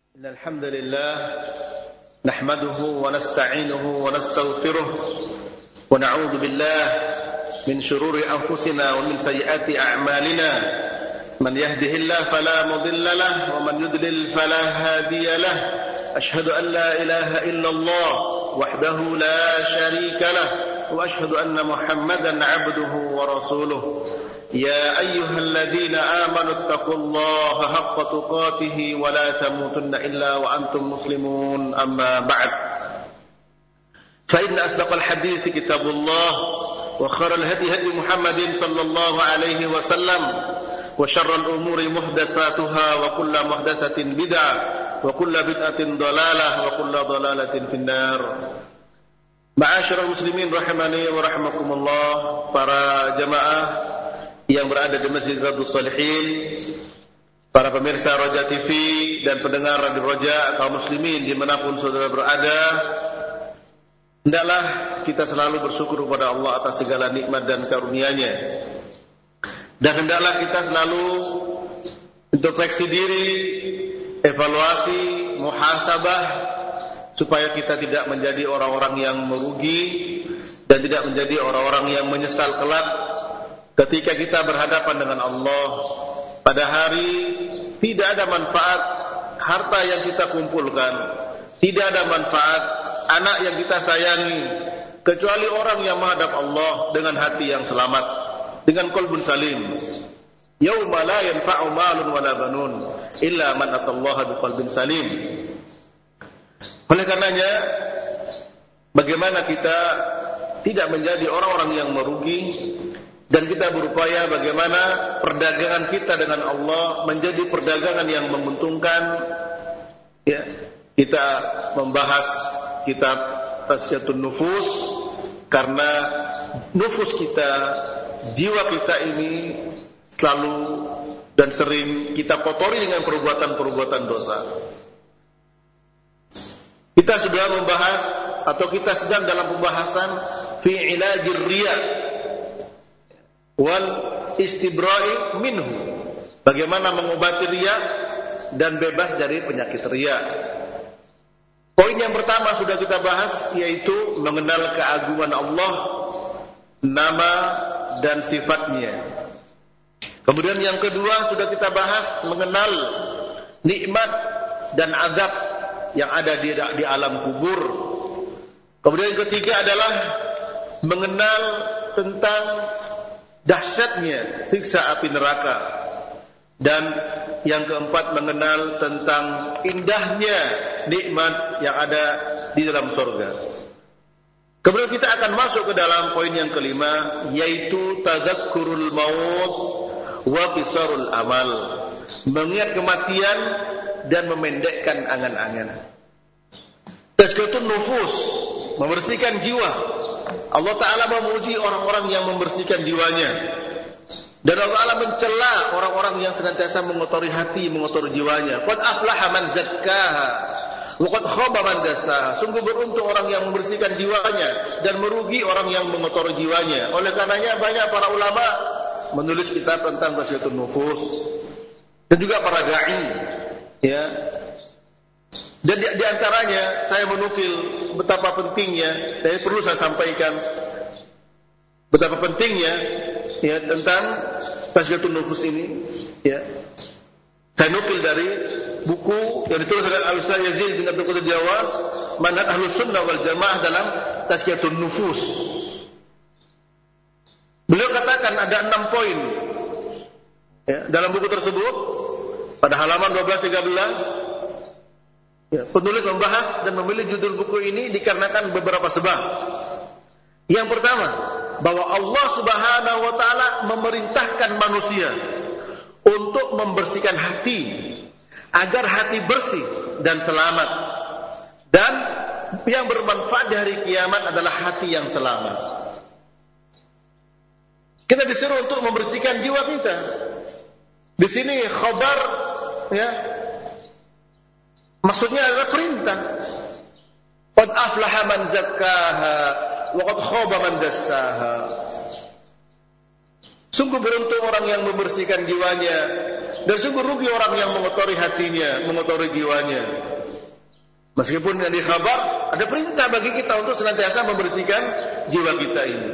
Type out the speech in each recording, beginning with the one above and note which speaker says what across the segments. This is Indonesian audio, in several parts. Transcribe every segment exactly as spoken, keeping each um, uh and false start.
Speaker 1: Innal hamdalillah nahmaduhu wa nasta'inuhu wa nastaghfiruh wa na'udzu billahi min shururi anfusina wa min sayyiati a'malina man yahdihillahu fala mudilla lahu wa man yudlil fala hadiya lahu ashhadu an la ilaha illallah wahdahu la sharika lahu wa ashhadu anna muhammadan 'abduhu wa rasuluh. يا أيها الذين آمنوا اتقوا الله حق تقاته ولا تموتن إلا وأنتم مسلمون أما بعد فإن أصدق الحديث كتاب الله وخير الهدي هدي محمد صلى الله عليه وسلم وشر الأمور محدثاتها وكل محدثة بدعة وكل بدعة ضلالة وكل ضلالة في النار. Ma'asyiral muslimin rahimani wa rahimakumullah, para jamaah yang berada di Masjid Riyadhus Shalihin, para pemirsa Roja T V dan pendengar Radio Roja, kaum muslimin dimanapun saudara berada, hendaklah kita selalu bersyukur kepada Allah atas segala nikmat dan karunia-Nya, dan hendaklah kita selalu introspeksi diri, evaluasi, muhasabah, supaya kita tidak menjadi orang-orang yang merugi dan tidak menjadi orang-orang yang menyesal kelak ketika kita berhadapan dengan Allah. Pada hari tidak ada manfaat harta yang kita kumpulkan, tidak ada manfaat anak yang kita sayangi, kecuali orang yang menghadap Allah dengan hati yang selamat, dengan qalbun salim. Yauma la yanfa'u malun wala banun illa man atallaha biqalbin salim. Oleh karenanya, bagaimana kita tidak menjadi orang-orang yang merugi, dan kita berupaya bagaimana perdagangan kita dengan Allah menjadi perdagangan yang menguntungkan. Ya, kita membahas kitab Tazkiyatun Nufus karena nufus kita, jiwa kita ini selalu dan sering kita kotori dengan perbuatan-perbuatan dosa. Kita sudah membahas atau kita sedang dalam pembahasan fi ilajir riya wal istibra'i minhu, bagaimana mengobati riya dan bebas dari penyakit riya. Poin yang pertama sudah kita bahas, yaitu mengenal keagungan Allah, nama dan sifatnya. Kemudian yang kedua sudah kita bahas mengenal nikmat dan azab yang ada di, di alam kubur. Kemudian yang ketiga adalah mengenal tentang dahsyatnya siksa api neraka, dan yang keempat mengenal tentang indahnya nikmat yang ada di dalam surga. Kemudian kita akan masuk ke dalam poin yang kelima, yaitu tadzakkurul maut wa qisarul amal, mengingat kematian dan memendekkan angan-angan. Tazkiyatun nufus, membersihkan jiwa. Allah Ta'ala memuji orang-orang yang membersihkan jiwanya, dan Allah Ta'ala mencela orang-orang yang senantiasa mengotori hati, mengotori jiwanya. Qad aflaha man zakkaha wa qad khaba man dassaha. Sungguh beruntung orang yang membersihkan jiwanya, dan merugi orang yang mengotori jiwanya. Oleh karenanya banyak para ulama menulis kitab tentang Tazkiyatun Nufus, dan juga para dai, ya. Dan di, di antaranya saya menukil betapa pentingnya, dan perlu saya sampaikan betapa pentingnya, ya, tentang Tazkiyatun Nufus ini, ya. Saya nukil dari buku yang ditulis oleh Al-Ustaz Yazid bin Abdul Qadir Jawas, Manhaj Ahlus Sunnah wal Jamaah dalam Tazkiyatun Nufus. Beliau katakan ada enam poin, ya, dalam buku tersebut. Pada halaman dua belas tiga belas, ya, penulis membahas dan memilih judul buku ini dikarenakan beberapa sebab. Yang pertama, bahwa Allah Subhanahu wa Ta'ala memerintahkan manusia untuk membersihkan hati agar hati bersih dan selamat, dan yang bermanfaat di hari kiamat adalah hati yang selamat. Kita disuruh untuk membersihkan jiwa kita. Di sini khabar, ya, maksudnya adalah perintah. Qad aflaha man zakkaha wa qad khaba man dassaha. Sungguh beruntung orang yang membersihkan jiwanya, Dan sungguh rugi orang yang mengotori hatinya, mengotori jiwanya. Meskipun yang dikhabar, ada perintah bagi kita untuk senantiasa membersihkan jiwa kita ini.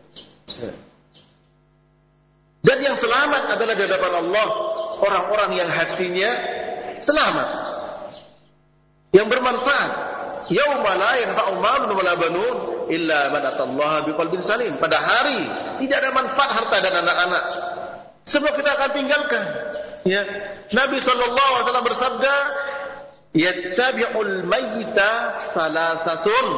Speaker 1: Dan yang selamat adalah di hadapan Allah orang-orang yang hatinya selamat, yang bermanfaat. Yauma la yanfa'u malun wala banun illa man atallaha biqalbin salim. Pada hari tidak ada manfaat harta dan anak-anak. Semua kita akan tinggalkan. Ya. Nabi sallallahu alaihi wasallam bersabda, "Yattabi'ul mayyita salasatun."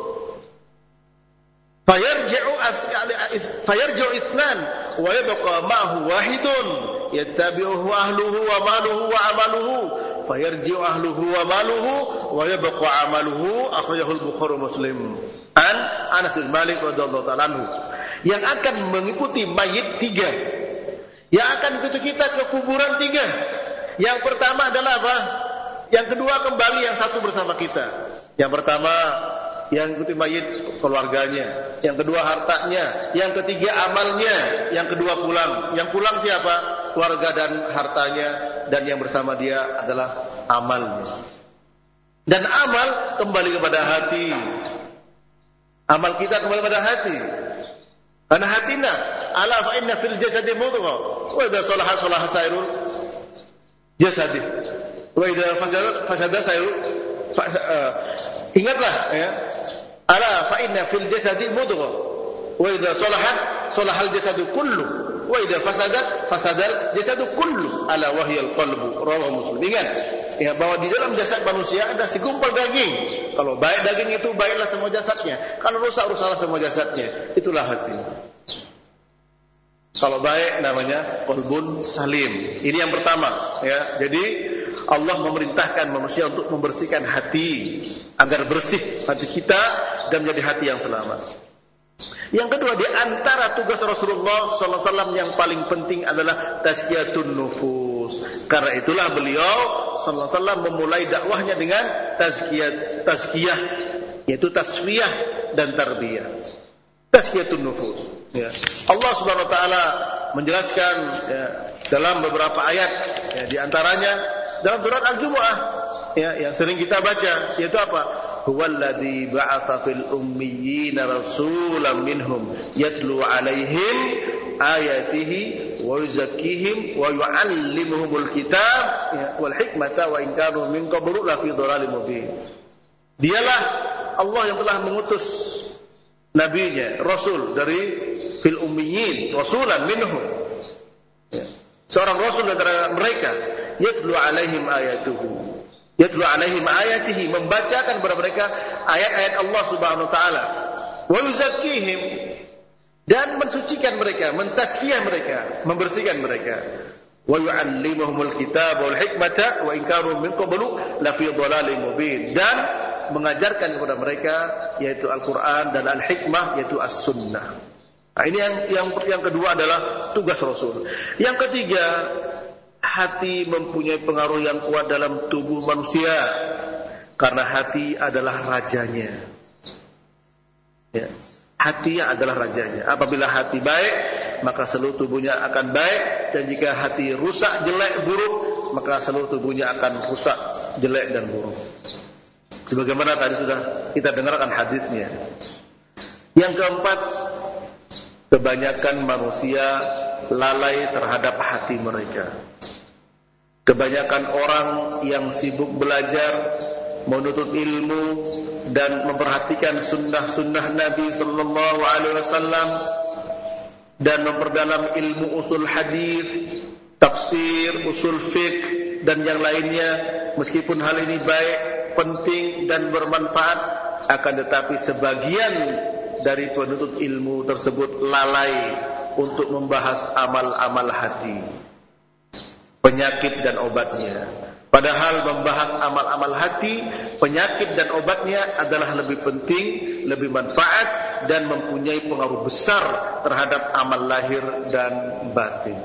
Speaker 1: Fayarji'u fayarji'u ithnan wa yabqa ma'ahu wahidun yattabi'uhu ahluhu wa maluhu wa amaluhu fayarji'u ahluhu wa maluhu wa yabqa amaluhu. Akhrajahu al-Bukhari Muslim. An Anas bin Malik radhiyallahu ta'ala anhu. Yang akan mengikuti mayit tiga. Yang akan mengikuti kita ke kuburan tiga. Yang pertama adalah apa? Yang kedua kembali, yang satu bersama kita. Yang pertama yang ikuti mayit keluarganya, yang kedua hartanya, yang ketiga amalnya, yang kedua pulang. Yang pulang siapa? Keluarga dan hartanya, dan yang bersama dia adalah amalnya. Dan amal kembali kepada hati. Amal kita kembali kepada hati. Karena hatina, ala fa inna fil jasadi mudghah, wa idza salaha salaha sairul jasadi, wa idza fasada fasada sairul. Ingatlah ya. Ala fa inna fil jasadi mudghah wa idza salahat salahal jasadu kullu wa idza fasadat fasadal jasadu kullu ala wahyal qalbu. Rawahu Muslim. Ingat ya, bahwa di dalam jasad manusia ada segumpal daging. Kalau baik daging itu, baiklah semua jasadnya. Kalau rusak, rusaklah semua jasadnya. Itulah hati. Kalau baik namanya qalbun salim. Ini yang pertama ya. Jadi Allah memerintahkan manusia untuk membersihkan hati agar bersih hati kita dan menjadi hati yang selamat. Yang kedua, di antara tugas Rasulullah sallallahu alaihi wasallam yang paling penting adalah tazkiyatun nufus. Karena itulah beliau sallallahu alaihi wasallam memulai dakwahnya dengan tazkiyah, tazkiyah yaitu tasfiyah dan tarbiyah. Tazkiyatun nufus. Ya. Allah Subhanahu wa taala menjelaskan ya, dalam beberapa ayat ya, di antaranya dalam surat Al-Jumu'ah ya, yang sering kita baca, yaitu apa? Huwallazi ba'atsa fil ummiyina rasulan minhum yatlu 'alaihim ayatihi wa yuzakkihim wa yu'allimuhumul kitab ya, wal hikmata wa in kanu min qablu la fi dhalalin mubin. Dialah Allah yang telah mengutus nabinya, rasul dari fil ummiyin, rasulan minhum ya, seorang rasul dari mereka, yatlu alaihim ayatuhu, yatlu alaihim ayatihi, membacakan kepada mereka ayat-ayat Allah Subhanahu wa taala, wa yuzakkihim, dan mensucikan mereka, mentazkiyah mereka, membersihkan mereka, wa yu'allimuhumul kitab wal hikmata wa in kanu min qablu la fi dhalalin mubin, dan mengajarkan kepada mereka yaitu Al-Qur'an dan Al-Hikmah yaitu As-Sunnah. Nah, ini yang yang yang kedua adalah tugas Rasul. Yang ketiga, hati mempunyai pengaruh yang kuat dalam tubuh manusia karena hati adalah rajanya. Ya. Hati adalah rajanya. Apabila hati baik, maka seluruh tubuhnya akan baik, dan jika hati rusak, jelek, buruk, maka seluruh tubuhnya akan rusak, jelek dan buruk. Sebagaimana tadi sudah kita dengarkan hadisnya. Yang keempat, kebanyakan manusia lalai terhadap hati mereka. Kebanyakan orang yang sibuk belajar, menuntut ilmu dan memperhatikan sunnah-sunnah Nabi Sallallahu Alaihi Wasallam dan memperdalam ilmu usul hadis, tafsir, usul fiqh dan yang lainnya. Meskipun hal ini baik, penting dan bermanfaat, akan tetapi sebagian dari penuntut ilmu tersebut lalai untuk membahas amal-amal hati, penyakit dan obatnya. Padahal membahas amal-amal hati, penyakit dan obatnya adalah lebih penting, lebih manfaat, dan mempunyai pengaruh besar terhadap amal lahir dan batin.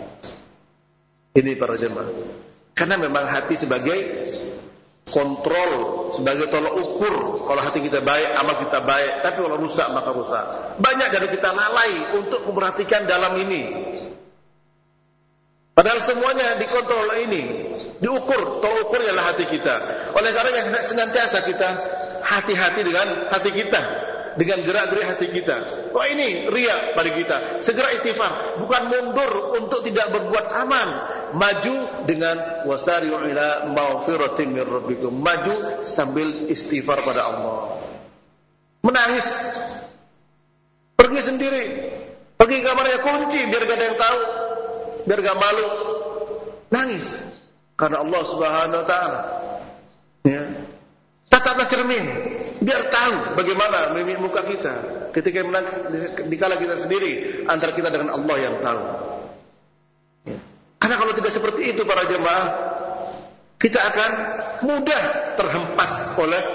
Speaker 1: Ini para jemaah. Karena memang hati sebagai kontrol, sebagai tolak ukur. Kalau hati kita baik, amal kita baik. Tapi kalau rusak, maka rusak. Banyak dari kita lalai untuk memperhatikan dalam ini. Padahal semuanya dikontrol ini, diukur, tolak ukur ialah hati kita. Oleh karenanya senantiasa kita hati-hati dengan hati kita, dengan gerak-gerik hati kita. Wah ini riya pada kita. Segera istighfar, bukan mundur untuk tidak berbuat aman. Maju dengan wasari'u ila maghfiratin min rabbikum. Maju sambil istighfar pada Allah. Menangis, pergi sendiri, pergi ke kamarnya kunci biar gak ada yang tahu, biar gak malu. Nangis karena Allah Subhanahu wa taala. Ya. Tataplah cermin biar tahu bagaimana mimik muka kita ketika menangis dikala kita sendiri, antara kita dengan Allah yang tahu. Ya. Karena kalau tidak seperti itu para jemaah, kita akan mudah terhempas oleh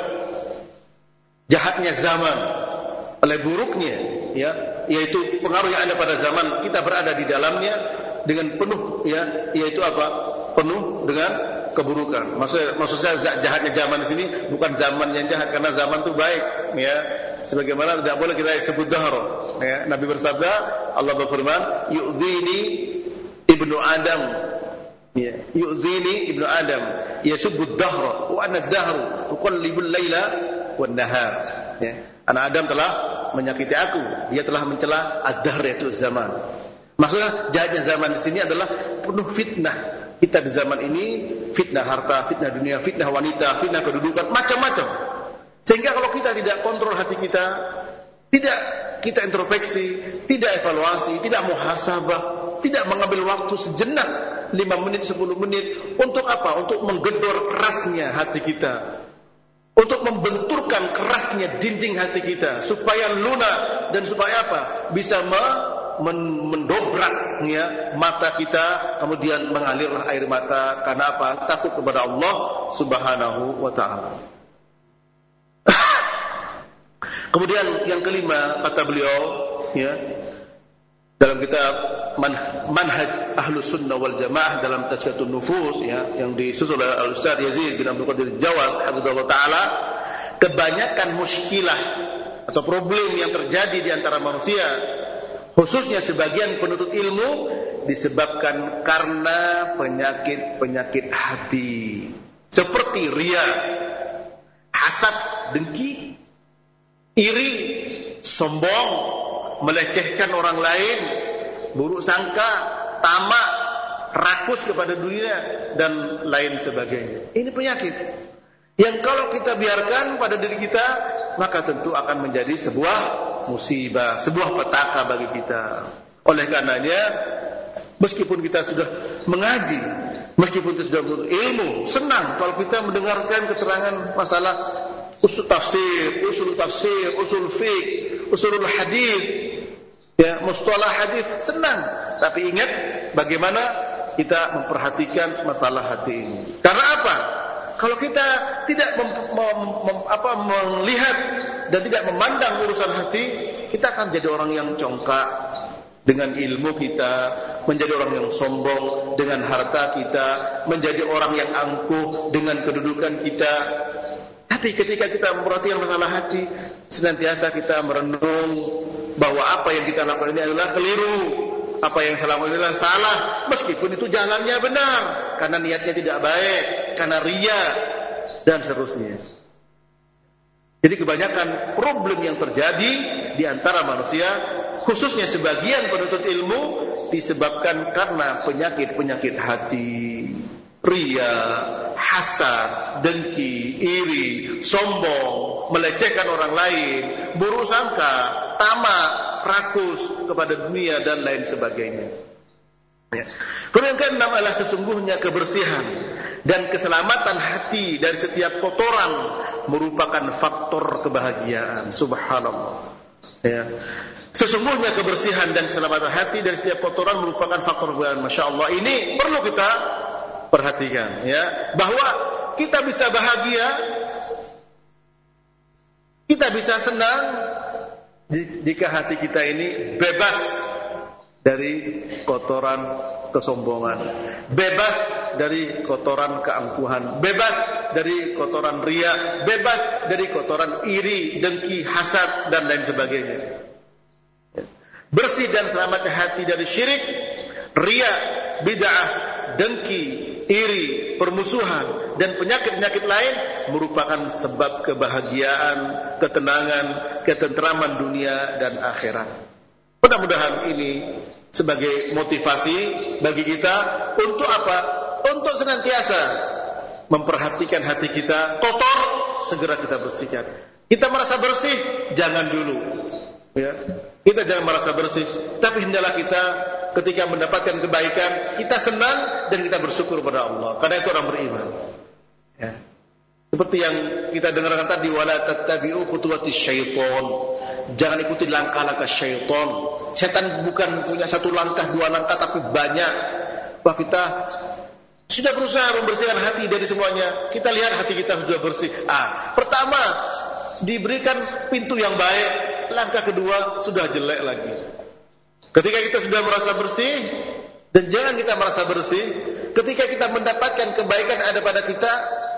Speaker 1: jahatnya zaman, oleh buruknya, ya, yaitu pengaruh yang ada pada zaman kita berada di dalamnya dengan penuh, ya, yaitu apa? Penuh dengan keburukan. Maksud, maksud saya jahatnya zaman di sini bukan zaman yang jahat, karena zaman itu baik, ya. Sebagaimana tidak boleh kita sebut dahr, ya. Nabi bersabda, Allah berfirman, yu'dhini ibnu Adam, ya, yu'dhini ibnu Adam, yasubbud dahr, wa ana ad-dahru uqallibul laila wan nahar. Ya. Anak Adam telah menyakiti aku, dia telah mencela ad-dahr, yaitu zaman. Maksudnya jahatnya zaman di sini adalah penuh fitnah. Kita di zaman ini fitnah harta, fitnah dunia, fitnah wanita, fitnah kedudukan, macam-macam. Sehingga kalau kita tidak kontrol hati kita, tidak kita introspeksi, tidak evaluasi, tidak muhasabah, tidak mengambil waktu sejenak, lima menit, sepuluh menit, untuk apa? Untuk menggedor kerasnya hati kita, untuk membenturkan kerasnya dinding hati kita, supaya lunak dan supaya apa? Bisa me mendobrak, ya, mata kita, kemudian mengalirlah air mata. Karena apa? Takut kepada Allah Subhanahu wa taala. Kemudian yang kelima, kata beliau, ya, dalam kitab Manhaj Ahlus Sunnah wal Jamaah dalam Tazkiyatun Nufus, ya, yang disusun oleh Al-Ustaz Yazid bin Abdul Qadir Jawas hafizahullah taala, kebanyakan muskilah atau problem yang terjadi di antara manusia, khususnya sebagian penuntut ilmu, disebabkan karena penyakit-penyakit hati, seperti riya, hasad, dengki, iri, sombong, melecehkan orang lain, buruk sangka, tamak, rakus kepada dunia, dan lain sebagainya. Ini penyakit yang kalau kita biarkan pada diri kita, maka tentu akan menjadi sebuah musibah, sebuah petaka bagi kita. Oleh karenanya, meskipun kita sudah mengaji, meskipun kita sudah berilmu, senang kalau kita mendengarkan keterangan masalah usul tafsir, usul tafsir, usul fiqh, usulul hadis, ya, mustalah hadis, senang. Tapi ingat bagaimana kita memperhatikan masalah hati ini. Karena apa? Kalau kita tidak mem, mem, mem, apa, melihat dan tidak memandang urusan hati, kita akan jadi orang yang congkak dengan ilmu kita, menjadi orang yang sombong dengan harta kita, menjadi orang yang angkuh dengan kedudukan kita. Tapi ketika kita memperhatikan masalah hati, senantiasa kita merenung bahwa apa yang kita lakukan ini adalah keliru, apa yang salah ini adalah salah, meskipun itu jalannya benar, karena niatnya tidak baik, karena riya, dan seterusnya. Jadi kebanyakan problem yang terjadi di antara manusia, khususnya sebagian penuntut ilmu, disebabkan karena penyakit-penyakit hati, riya, hasad, dengki, iri, sombong, melecehkan orang lain, buruk sangka, tamak, rakus kepada dunia, dan lain sebagainya. Ya. Kemudian keenam adalah sesungguhnya kebersihan dan keselamatan hati dari setiap kotoran merupakan faktor kebahagiaan. Subhanallah. Ya. Sesungguhnya kebersihan dan keselamatan hati dari setiap kotoran merupakan faktor kebahagiaan. Masya Allah, ini perlu kita perhatikan, ya, bahwa kita bisa bahagia, kita bisa senang jika hati kita ini bebas dari kotoran kesombongan, bebas dari kotoran keangkuhan, bebas dari kotoran riya, bebas dari kotoran iri, dengki, hasad, dan lain sebagainya. Bersih dan selamatnya hati dari syirik, riya, bid'ah, dengki, iri, permusuhan, dan penyakit-penyakit lain merupakan sebab kebahagiaan, ketenangan, ketentraman dunia dan akhirat. Mudah-mudahan ini sebagai motivasi bagi kita untuk apa? Untuk senantiasa memperhatikan hati kita kotor, segera kita bersihkan. Kita merasa bersih, jangan dulu. Ya. Kita jangan merasa bersih, tapi hendaklah kita ketika mendapatkan kebaikan, kita senang dan kita bersyukur pada Allah. Karena itu orang beriman. Ya. Seperti yang kita dengarkan tadi, wala tattabi'u khutuwatis syaitan. Jangan ikuti langkah-langkah syaitan. Setan bukan punya satu langkah, dua langkah, tapi banyak. Wah, kita sudah berusaha membersihkan hati dari semuanya. Kita lihat hati kita sudah bersih. Ah, pertama diberikan pintu yang baik, langkah kedua sudah jelek lagi. Ketika kita sudah merasa bersih, dan jangan kita merasa bersih, ketika kita mendapatkan kebaikan ada pada kita,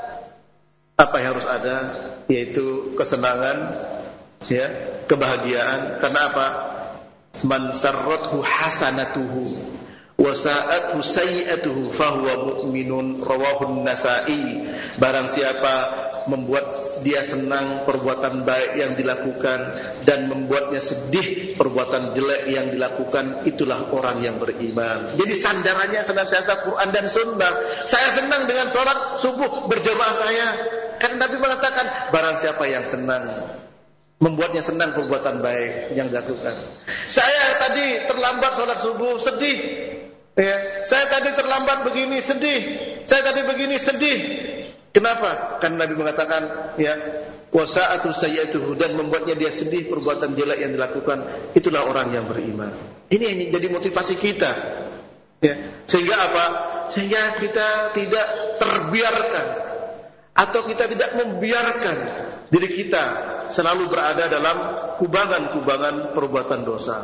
Speaker 1: apa yang harus ada? Yaitu kesenangan, ya, kebahagiaan. Karena apa? Man sarrathu hasanatuhu wa sa'athu sayyi'atuhu fahuwa mu'minun, rawahu Nasa'i. Barang siapa membuat dia senang perbuatan baik yang dilakukan dan membuatnya sedih perbuatan jelek yang dilakukan, itulah orang yang beriman. Jadi sandarannya senantiasa Quran dan Sunnah. Saya senang dengan sholat subuh berjamaah saya, kan Nabi mengatakan barang siapa yang senang, membuatnya senang perbuatan baik yang dilakukan. Saya tadi terlambat sholat subuh, sedih. Ya, saya tadi terlambat begini, sedih. Saya tadi begini, sedih. Kenapa? Karena Nabi mengatakan, ya, wasa'atu sayyatuhu, dan membuatnya dia sedih perbuatan jelek yang dilakukan. Itulah orang yang beriman. Ini yang jadi motivasi kita. Ya, sehingga apa? Sehingga kita tidak terbiarkan atau kita tidak membiarkan diri kita selalu berada dalam kubangan-kubangan perbuatan dosa.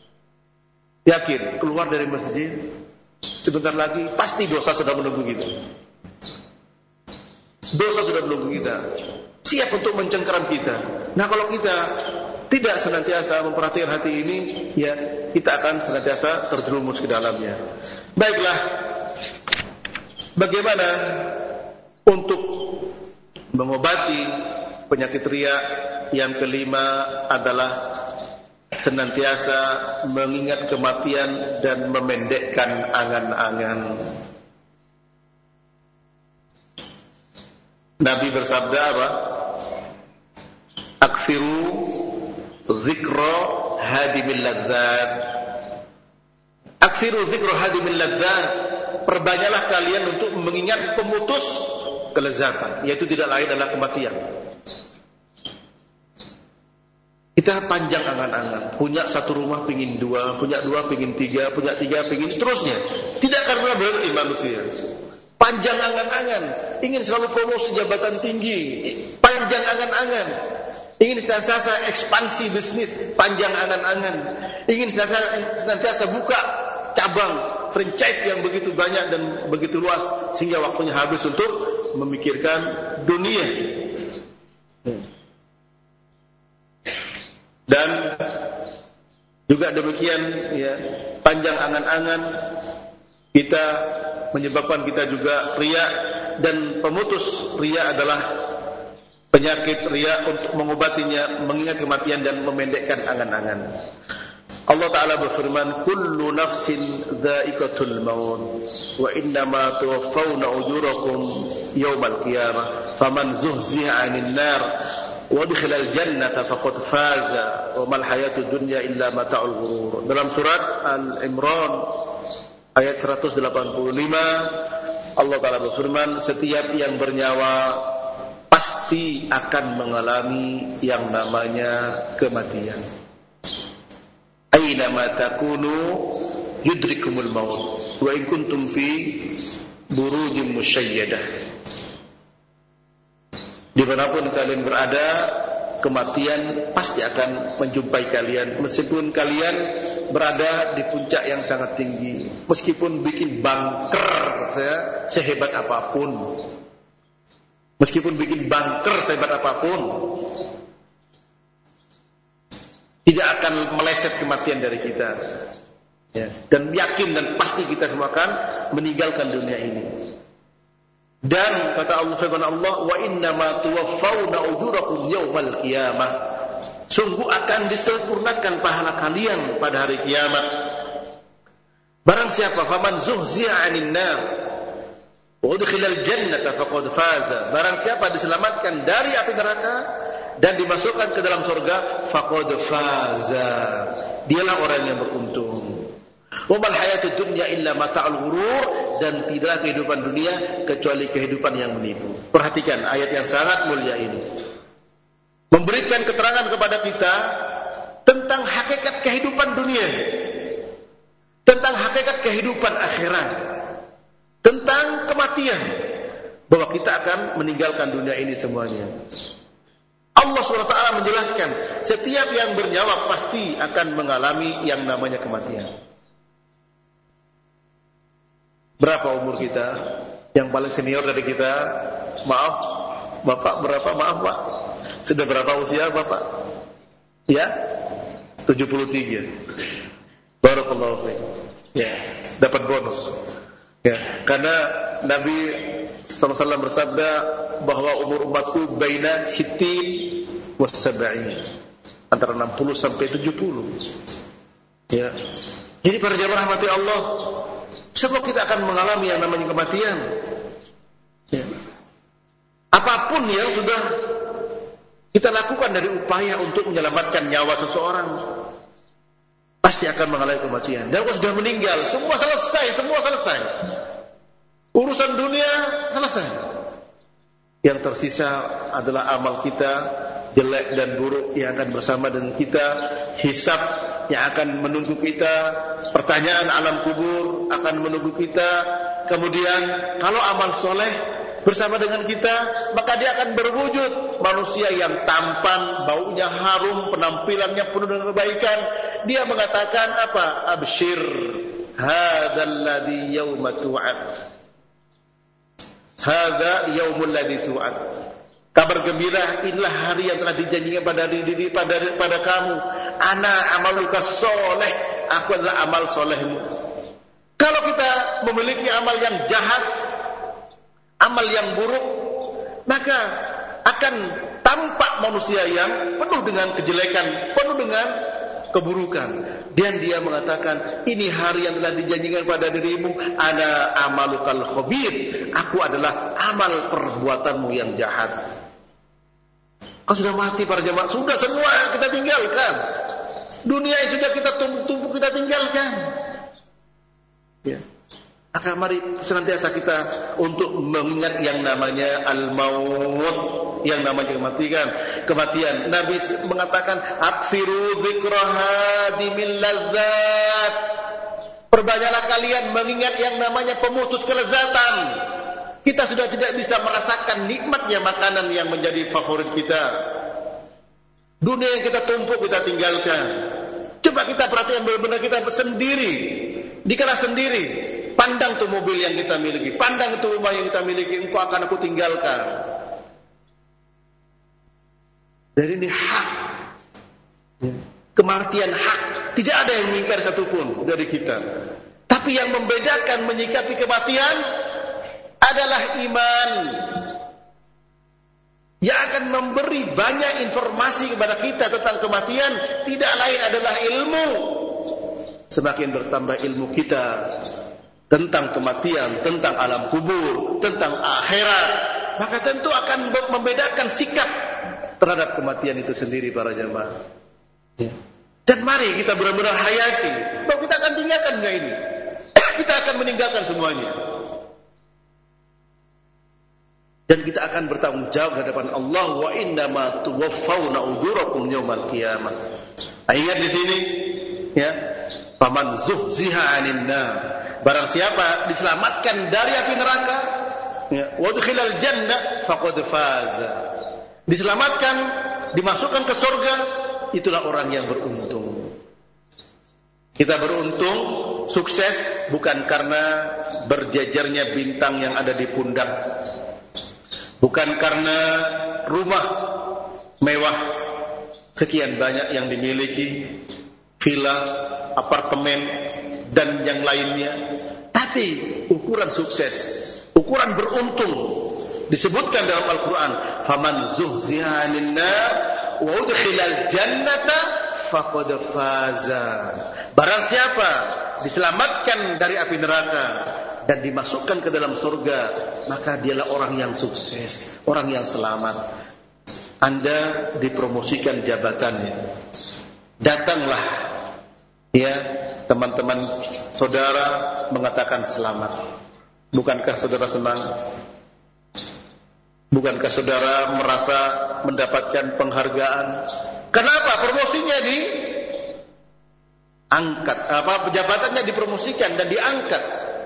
Speaker 1: Yakin, keluar dari masjid sebentar lagi pasti dosa sudah menunggu kita. Dosa sudah menunggu kita, siap untuk mencengkeram kita. Nah, kalau kita tidak senantiasa memperhatikan hati ini, ya, kita akan senantiasa terjerumus ke dalamnya. Baiklah, bagaimana untuk mengobati penyakit riya? Yang kelima adalah senantiasa mengingat kematian dan memendekkan angan-angan. Nabi bersabda apa? Aktsiru dzikra hadimil ladzat. Aktsiru dzikra hadimil ladzat. Perbanyaklah kalian untuk mengingat pemutus kelezatan, yaitu tidak lain adalah kematian. Kita panjang angan-angan, punya satu rumah pingin dua, punya dua pingin tiga, punya tiga pingin seterusnya. Tidak karena berarti manusia. Panjang angan-angan, ingin selalu promosi jabatan tinggi, panjang angan-angan. Ingin senantiasa ekspansi bisnis, panjang angan-angan. Ingin senantiasa, senantiasa buka cabang franchise yang begitu banyak dan begitu luas, sehingga waktunya habis untuk memikirkan dunia. Dan juga demikian, ya, panjang angan-angan kita menyebabkan kita juga riya, dan pemutus riya adalah penyakit riya. Untuk mengobatinya, mengingat kematian dan memendekkan angan-angan. Allah Ta'ala berfirman, kullu nafsin dha'iqatul maut wa innama tuwaffawna ujurakum yawmal qiyamah faman zuhziha 'anil nar wa udkhilal jannata faqad faza wa mal hayatud dunya illa mata'ul ghurur. Dalam surat Al-Imran ayat seratus delapan puluh lima, Allah Ta'ala berfirman, setiap yang bernyawa pasti akan mengalami yang namanya kematian. Aina ma takunu yudrikumul maut wa in kuntum fi burujin musyayyadah. Dimanapun kalian berada, kematian pasti akan menjumpai kalian, meskipun kalian berada di puncak yang sangat tinggi, meskipun bikin bunker saya sehebat apapun, meskipun bikin bunker sehebat apapun, tidak akan meleset kematian dari kita. Ya, dan yakin dan pasti kita semua akan meninggalkan dunia ini. Dan kata Allah firman Allah, wa innama tuwaffawna ujurakum yaumal qiyamah. Sungguh akan disempurnakan pahala kalian pada hari kiamat. Barang siapa faman zuhzi'a 'anil nar wa udkhilal jannata faqad faza. Barang siapa diselamatkan dari api neraka dan dimasukkan ke dalam surga, faqad faza. Dialah orang yang beruntung. Wa mal hayatud dunya illa mata'ul ghurur, dan tidaklah kehidupan dunia kecuali kehidupan yang menipu. Perhatikan ayat yang sangat mulia ini. Memberikan keterangan kepada kita tentang hakikat kehidupan dunia, tentang hakikat kehidupan akhirat, tentang kematian, bahwa kita akan meninggalkan dunia ini semuanya. Allah subhanahu wa taala menjelaskan, setiap yang bernyawa pasti akan mengalami yang namanya kematian. Berapa umur kita? Yang paling senior dari kita? Maaf, Bapak berapa? Maaf Pak, sudah berapa usia Bapak? Ya, tujuh puluh tiga. Barakallahu fiik. Ya, dapat bonus. Ya, karena Nabi sallallahu alaihi wasallam bersabda bahwa umur umatku baina sittin wa sab'in, antara enam puluh sampai tujuh puluh. Ya. Jadi para jemaah rahmati Allah, sebab kita akan mengalami yang namanya kematian. Ya. Apapun yang sudah kita lakukan dari upaya untuk menyelamatkan nyawa seseorang, pasti akan mengalami kematian. Dan kalau sudah meninggal, semua selesai, semua selesai. Urusan dunia selesai. Yang tersisa adalah amal kita, jelek dan buruk yang akan bersama dengan kita, hisab yang akan menunggu kita, pertanyaan alam kubur akan menunggu kita. Kemudian kalau amal soleh bersama dengan kita, maka dia akan berwujud manusia yang tampan, baunya harum, penampilannya penuh dengan kebaikan. Dia mengatakan apa? Abshir, hadzal ladzi yauma tu'ad. Hadza yaumul ladzi tu'ad. Kabar gembira, inilah hari yang telah dijanjikan pada diri pada pada kamu. Ana amaluka soleh, aku adalah amal solehmu. Kalau kita memiliki amal yang jahat, amal yang buruk, maka akan tampak manusia yang penuh dengan kejelekan, penuh dengan keburukan. Dan dia mengatakan, ini hari yang telah dijanjikan pada dirimu, ana amalukal khabith, aku adalah amal perbuatanmu yang jahat. Kau sudah mati para jemaah, sudah semua kita tinggalkan. Dunia yang sudah kita tumpuk-tumpuk kita tinggalkan. Ya. Maka mari senantiasa kita untuk mengingat yang namanya al-maut, yang namanya kematian. Kematian. Nabi mengatakan, "Aktsiru dzikra hadimil ladzat." Perbanyaklah kalian mengingat yang namanya pemutus kelezatan. Kita sudah tidak bisa merasakan nikmatnya makanan yang menjadi favorit kita. Dunia yang kita tumpuk kita tinggalkan. Coba kita perhatikan benar-benar kita sendiri. Dikala sendiri, pandang tuh mobil yang kita miliki, pandang itu rumah yang kita miliki, engkau akan aku tinggalkan. Jadi ini hak. Kematian hak. Tidak ada yang mengingkari satupun dari kita. Tapi yang membedakan menyikapi kematian adalah iman yang akan memberi banyak informasi kepada kita tentang kematian. Tidak lain adalah ilmu. Semakin bertambah ilmu kita tentang kematian, tentang alam kubur, tentang akhirat, maka tentu akan membedakan sikap terhadap kematian itu sendiri para jemaah. Dan mari kita benar-benar hayati bahwa kita akan tinggalkan dunia ini. Kita akan meninggalkan semuanya. Dan kita akan bertanggung jawab di hadapan Allah, wa innama tuwaffawna ujurakum yaumal qiyamah. Ingat di sini ya, faman zuhziha 'anil nar, barang siapa diselamatkan dari api neraka, ya, wa udkhilal jannah faqad faza, diselamatkan, dimasukkan ke surga, itulah orang yang beruntung. Kita beruntung, sukses bukan karena berjejernya bintang yang ada di pundak, bukan karena rumah mewah sekian banyak yang dimiliki, villa, apartemen, dan yang lainnya. Tapi ukuran sukses, ukuran beruntung disebutkan dalam Al-Quran, faman zuhziha 'anil nar wa udkhilal jannata faqad faza. Barang siapa diselamatkan dari api neraka dan dimasukkan ke dalam surga, maka dialah orang yang sukses, orang yang selamat. Anda dipromosikan jabatannya, datanglah, ya teman-teman saudara mengatakan selamat. Bukankah saudara senang? Bukankah saudara merasa mendapatkan penghargaan? Kenapa? Promosinya diangkat, apa jabatannya dipromosikan dan diangkat.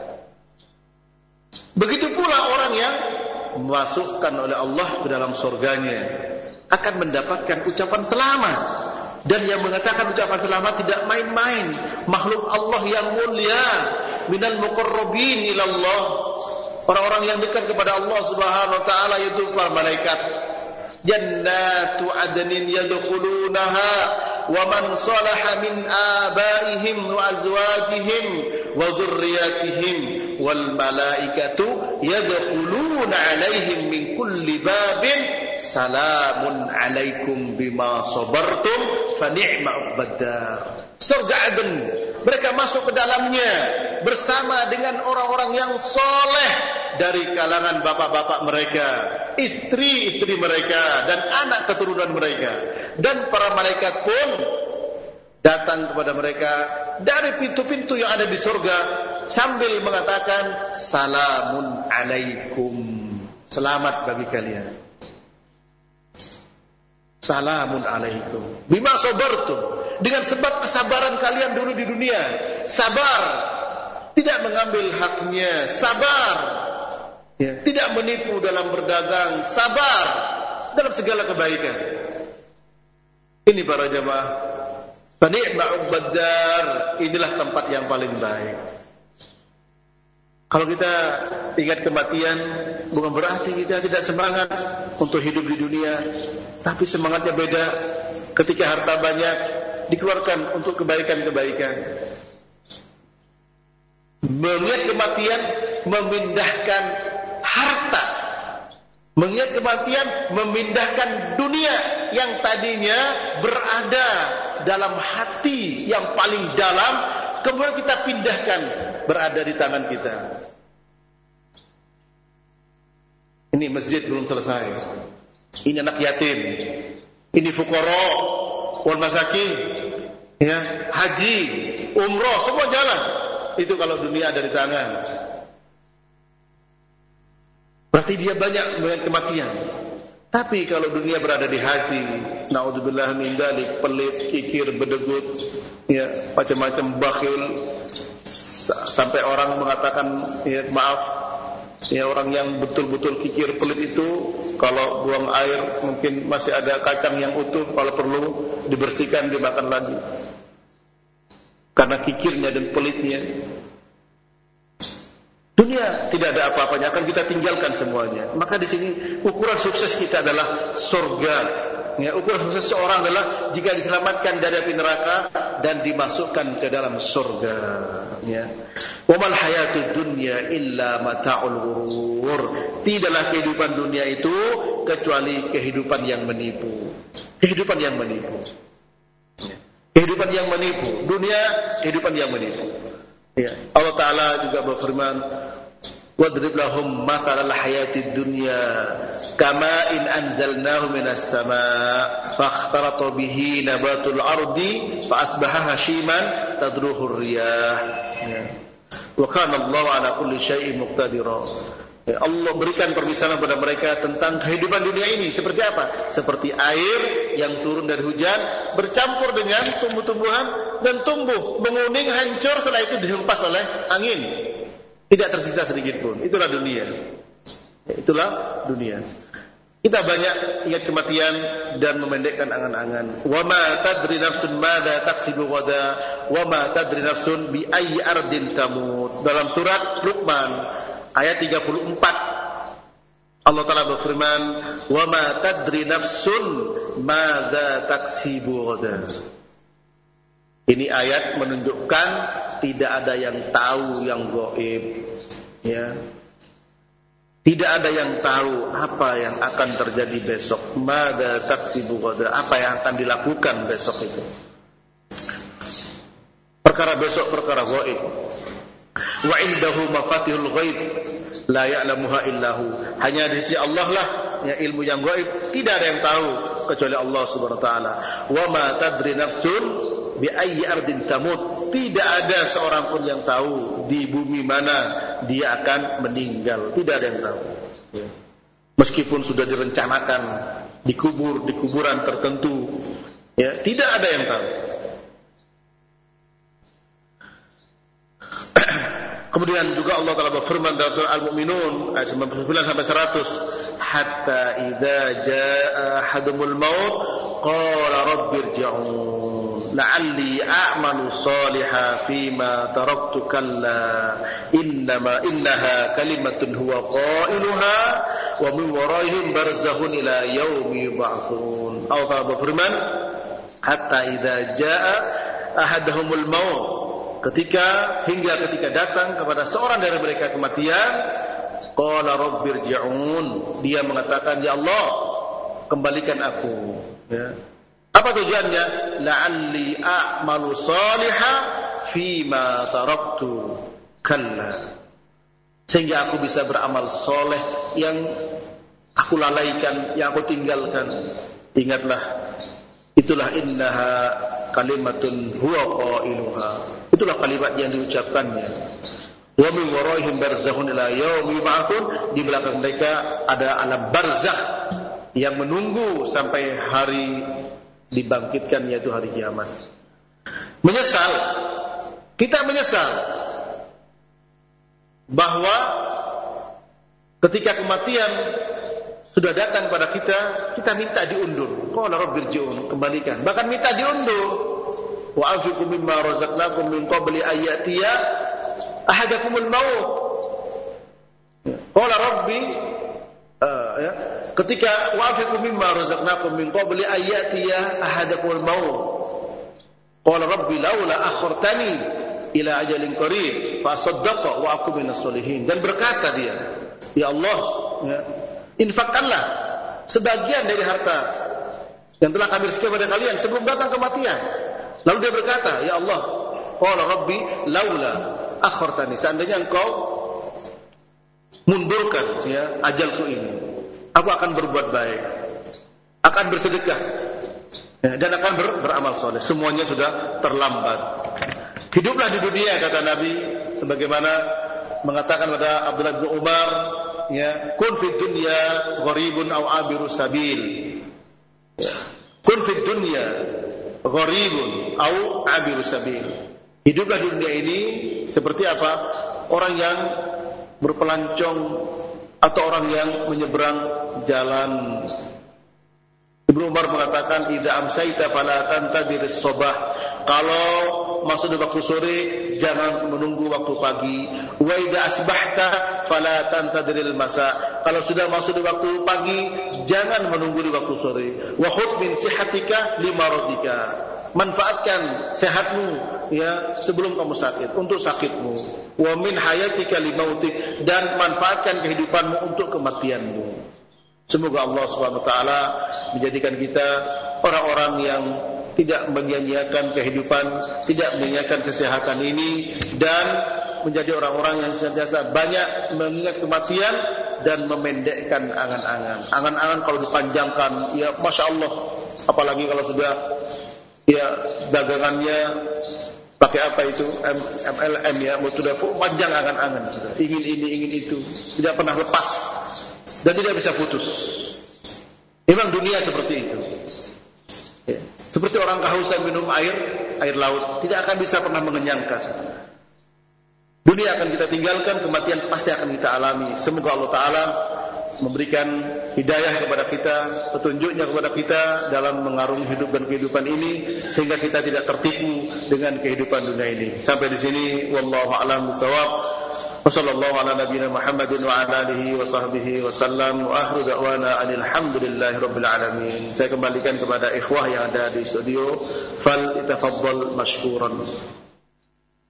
Speaker 1: Begitu pula orang yang dimasukkan oleh Allah ke dalam surganya akan mendapatkan ucapan selamat. Dan yang mengatakan ucapan selamat tidak main-main, makhluk Allah yang mulia, minal muqarrabin ilallah, orang-orang yang dekat kepada Allah Subhanahu wa taala, yaitu para malaikat. Jannatu adnin yadkhulunaha wa man salaha min abaihim wa azwajihim wa dhurriyyatihim wal malaikatu yadkhuluna alaihim min kulli babin salamun alaikum bima sabartum fa ni'ma uqbaddar. Surga Aden, mereka masuk ke dalamnya bersama dengan orang-orang yang soleh dari kalangan bapak-bapak mereka, istri-istri mereka, dan anak keturunan mereka. Dan para malaikat pun datang kepada mereka dari pintu-pintu yang ada di surga sambil mengatakan salamun alaikum, selamat bagi kalian. Salamun alaikum bima sabartum, dengan sebab kesabaran kalian dulu di dunia. Sabar, tidak mengambil haknya, sabar, ya, tidak menipu dalam berdagang, sabar dalam segala kebaikan. Ini para jamaah, fa ni'ma uqbaddar, inilah tempat yang paling baik. Kalau kita ingat kematian, bukan berarti kita tidak semangat untuk hidup di dunia, tapi semangatnya beda ketika harta banyak dikeluarkan untuk kebaikan-kebaikan. Mengingat kematian memindahkan harta, mengingat kematian memindahkan dunia yang tadinya berada dalam hati yang paling dalam, kemudian kita pindahkan berada di tangan kita. Ini masjid belum selesai, ini anak yatim, ini fuqara wal masakin, ya, haji, umroh, semua jalan. Itu kalau dunia ada di tangan, berarti dia banyak melihat kematian. Tapi kalau dunia berada di hati, naudzubillah min dzalik, pelit, kikir, bedegut, ya, macam-macam, bakhil, sampai orang mengatakan, ya, maaf, ya, orang yang betul-betul kikir, pelit itu kalau buang air mungkin masih ada kacang yang utuh, kalau perlu dibersihkan, dimakan lagi. Karena kikirnya dan pelitnya. Dunia tidak ada apa-apanya, akan kita tinggalkan semuanya. Maka di sini ukuran sukses kita adalah surga. Ya, ukuran sukses seorang adalah jika diselamatkan dari api neraka dan dimasukkan ke dalam surga. Ya. Wa mal hayatud dunya illa mata'ul ghurur. Tidaklah kehidupan dunia itu kecuali kehidupan yang menipu. Kehidupan yang menipu. Ya. Kehidupan yang menipu. Dunia kehidupan yang menipu. Ya. Allah Ta'ala juga berfirman, wadrib lahum matalal hayatid dunya kama in anzalnahu minas sama' fakhtarata bihi nabatul ardi fa asbaha hashiman tadruhu riyah. Ya. Wa kana Allahu ala kulli syai'in muqtadira. Ya, Allah berikan permisalan kepada mereka tentang kehidupan dunia ini seperti apa? Seperti air yang turun dari hujan bercampur dengan tumbuh-tumbuhan dan tumbuh, menguning, hancur, setelah itu dihempas oleh angin. Tidak tersisa sedikit pun. Itulah dunia. Itulah dunia. Kita banyak ingat kematian dan memendekkan angan-angan. Wa ma tadri nafsun madza taksibu ghada wa ma tadri nafsun bi ayyi ardin tamut. Dalam surat Luqman ayat tiga puluh empat, Allah Ta'ala berfirman, wa ma tadri nafsun madza taksibu ghada. Ini ayat menunjukkan tidak ada yang tahu yang gaib, ya. Tidak ada yang tahu apa yang akan terjadi besok. Mada taksibu ghadan, apa yang akan dilakukan besok itu. Perkara besok perkara gaib. Wa indahu mafatihul ghaib la ya'lamuha illahu. Hanya di sisi Allah lah ya ilmu yang gaib, tidak ada yang tahu kecuali Allah Subhanahu wa taala. Wa ma tadri nafsun bi ayyi ardin tamut. Tidak ada seorang pun yang tahu di bumi mana dia akan meninggal. Tidak ada yang tahu. Ya. Meskipun sudah direncanakan dikubur di kuburan tertentu, ya, tidak ada yang tahu. Kemudian juga Allah Taala berfirman dalam surah Al-Mu'minun ayat sembilan puluh sembilan sampai seratus, hatta idza jaa ahadumul maut qala rabbirji'un la'alli a'malu shalihan fima taraktu kalla innama innaha kalimatun huwa qailuha wa min waraihim barzakhun ila yaumi yub'atsun. Allah Taala berfirman, hatta idza jaa ahadumul maut, ketika hingga ketika datang kepada seorang dari mereka kematian, qala rabbirji'un, dia mengatakan, ya Allah, kembalikan aku, ya. Apa tujuannya? La'alli a'malu shalihan fima taraktu kalla, sehingga aku bisa beramal soleh yang aku lalaikan, yang aku tinggalkan. Ingatlah, itulah innaha kalimatun huwa qailuha, itulah kalimat yang diucapkannya. Wa min waraihim barzakhun ila yaumi yub'atsun, di belakang mereka ada alam barzakh yang menunggu sampai hari dibangkitkan, yaitu hari kiamat. Menyesal, kita menyesal bahwa ketika kematian sudah datang pada kita, kita minta diundur. Qala rabbirji'un, kembalikan. Bahkan minta diundur. Wa anfiqu mimma razaqnakum min qabli an ya'tiya ahadakumul maut. Qala rabbi, uh, ya, ketika wa anfiqu mimma razaqnakum min qabli an ya'tiya ahadakumul maut. Qala rabbi laula akhartani ila ajalin qarib fa asaddaqa wa aku minas solihin. Dan berkata dia, ya Allah, ya, infakkanlah sebagian dari harta yang telah kami rizki pada kalian sebelum datang kematian. Lalu dia berkata, ya Allah, qala rabbi laula akhartani, seandainya engkau mundurkan, ya, ajalku ini, aku akan berbuat baik, akan bersedekah, ya, dan akan ber, beramal soleh. Semuanya sudah terlambat. Hiduplah di dunia, kata Nabi, sebagaimana mengatakan pada Abdullah bin Umar, ya, kun fid dunya gharibun aw abiru sabil, ya, kun fid dunya gharibun aw abiru sabil. Hiduplah di dunia ini seperti apa? Orang yang berpelancong atau orang yang menyeberang jalan. Ibnu Umar mengatakan, idza amsayta fala tantadir as-sabah, kalau masuk di waktu sore jangan menunggu waktu pagi. Wa idza asbahta fala tantadiril masa, kalau sudah masuk di waktu pagi jangan menunggu di waktu sore. Wa khudh min sihatika limaradika, manfaatkan sehatmu, ya, sebelum kamu sakit, untuk sakitmu. Wa min hayatika limautik, dan manfaatkan kehidupanmu untuk kematianmu. Semoga Allah Subhanahu wa taala menjadikan kita orang-orang yang tidak menyia-nyiakan kehidupan, tidak menyia-nyiakan kesehatan ini, dan menjadi orang-orang yang senantiasa banyak mengingat kematian dan memendekkan angan-angan. Angan-angan kalau dipanjangkan, ya Masya Allah, apalagi kalau sudah, ya, dagangannya pakai apa itu M L M, ya, sudah panjang angan-angan, sudah ingin ini ingin itu, tidak pernah lepas dan tidak bisa putus. Memang dunia seperti itu, ya. Seperti orang kehausan minum air air laut, tidak akan bisa pernah mengenyangkan. Dunia akan kita tinggalkan, kematian pasti akan kita alami. Semoga Allah Ta'ala memberikan hidayah kepada kita, petunjuknya kepada kita dalam mengarungi hidup dan kehidupan ini, sehingga kita tidak tertipu dengan kehidupan dunia ini. Sampai di sini, wallahu a'lam bishawab. Wassallallahu ala nabiyina Muhammadin wa ala alihi wa sahbihi wa sallam, wa akhiru da'wana alhamdulillahi rabbil alamin. Saya kembalikan kepada ikhwah yang ada di studio. Fal itafaddal mashkuran.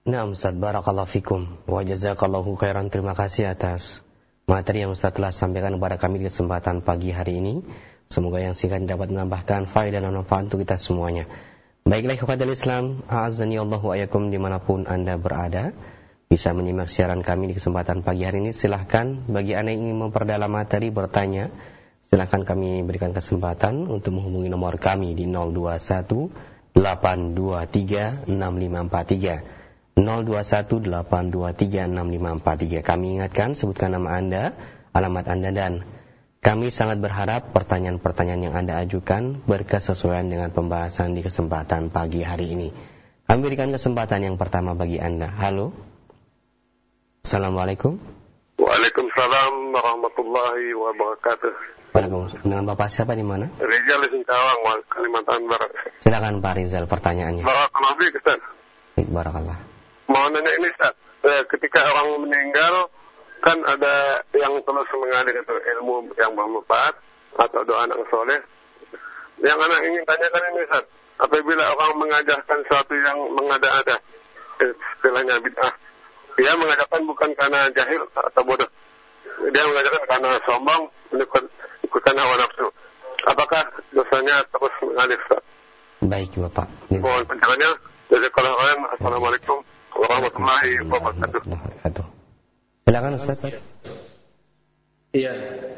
Speaker 2: Nah, Ustaz, barakallahu fikum wa jazakallahu khairan. Terima kasih atas materi yang Ustaz telah sampaikan kepada kami di kesempatan pagi hari ini. Semoga yang singkat dapat menambahkan faedah dan manfaat untuk kita semuanya. Baiklah, ikhwatal Islam, a'azzani Allahu ayakum dimanapun Anda berada, bisa menyimak siaran kami di kesempatan pagi hari ini. Silahkan bagi Anda yang ingin memperdalam materi, bertanya, silahkan kami berikan kesempatan untuk menghubungi nomor kami di nol dua satu delapan dua tiga enam lima empat tiga. nol dua satu delapan dua tiga enam lima empat tiga. Kami ingatkan, sebutkan nama Anda, alamat Anda, dan kami sangat berharap pertanyaan-pertanyaan yang Anda ajukan berkesesuaian dengan pembahasan di kesempatan pagi hari ini. Kami berikan kesempatan yang pertama bagi Anda. Halo. Assalamualaikum.
Speaker 3: Waalaikumsalam warahmatullahi wabarakatuh.
Speaker 2: Waalaikumsalam. Dengan Bapak siapa di mana?
Speaker 3: Rizal di Singkawang, Kalimantan Barat.
Speaker 2: Silakan Pak Rizal, pertanyaannya.
Speaker 3: Barakallahu fiik, Ustaz.
Speaker 2: Baik, barakallah.
Speaker 3: Mau nanya ini, Ustaz. Eh, ketika orang meninggal, kan ada yang terus mengalir itu ilmu yang bermanfaat atau doa anak soleh. Yang anak ingin tanyakan ini, Ustaz. Apabila orang mengajarkan sesuatu yang mengada-ada, istilahnya bid'ah, dia mengajarkan bukan karena jahil atau bodoh. Dia mengajarkan karena sombong, ikutkan hawa nafsu. Apakah dosanya terus mengalir, Ustaz?
Speaker 2: Baik, Bapak.
Speaker 3: Mohon pencerahannya. Jazakallahu khairan. Assalamualaikum warahmatullahi wabarakatuh.
Speaker 2: Silakan, Ustaz.
Speaker 1: Iya.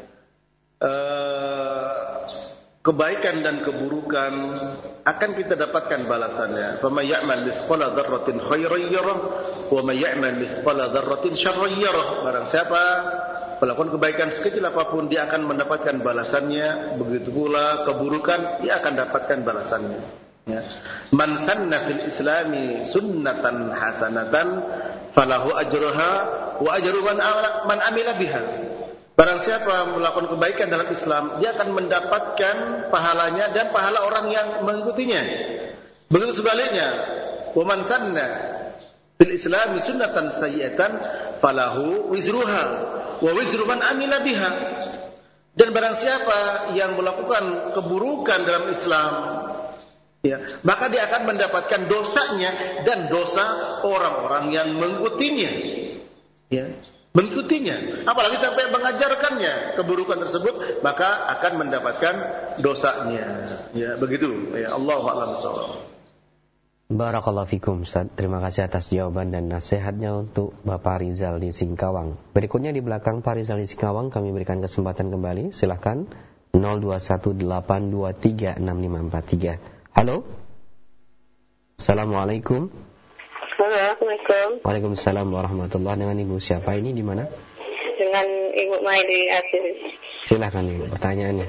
Speaker 1: Uh, kebaikan dan keburukan akan kita dapatkan balasannya. Faman ya'mal mithqala dzarratin khairan yarah wa man ya'mal mithqala dzarratin syarran yarah. Barang siapa melakukan kebaikan sekecil apapun, dia akan mendapatkan balasannya. Begitu pula keburukan, dia akan dapatkan balasannya. Ya. Man sanna fil islami sunnatan hasanatan falahu ajruha wa ajru man amila biha. Barang siapa melakukan kebaikan dalam Islam, dia akan mendapatkan pahalanya dan pahala orang yang mengikutinya. Begitu sebaliknya, wa man sanna fil islami sunnatan sayyi'atan falahu wizruha wa wizru man amila biha. Dan barang siapa yang melakukan keburukan dalam Islam, ya, maka dia akan mendapatkan dosanya dan dosa orang-orang yang mengikutinya. Ya, mengikutinya. Apalagi sampai mengajarkannya keburukan tersebut, maka akan mendapatkan dosanya. Ya, begitu. Ya, Allahu a'lam bishawab.
Speaker 2: Barakallahu fikum, Ustaz. Terima kasih atas jawaban dan nasihatnya untuk Bapak Rizal di Singkawang. Berikutnya di belakang Pak Rizal di Singkawang, kami berikan kesempatan kembali. Silahkan nol dua satu delapan dua tiga enam lima empat tiga. Halo. Assalamualaikum.
Speaker 4: Assalamualaikum.
Speaker 2: Waalaikumsalam warahmatullahi. Dengan Ibu siapa ini, di mana?
Speaker 4: Dengan Ibu Mai di Aceh.
Speaker 2: Silakan Ibu, pertanyaannya.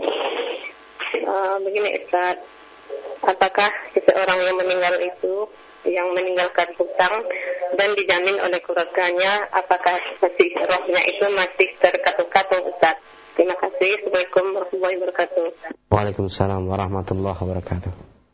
Speaker 4: Uh, begini Ustaz, apakah seseorang yang meninggal itu, yang meninggalkan hutang dan dijamin oleh keluarganya, apakah masih rohnya itu masih terkatung-katung, Ustaz? Terima kasih. Assalamualaikum warahmatullahi wabarakatuh.
Speaker 2: Waalaikumsalam warahmatullahi wabarakatuh.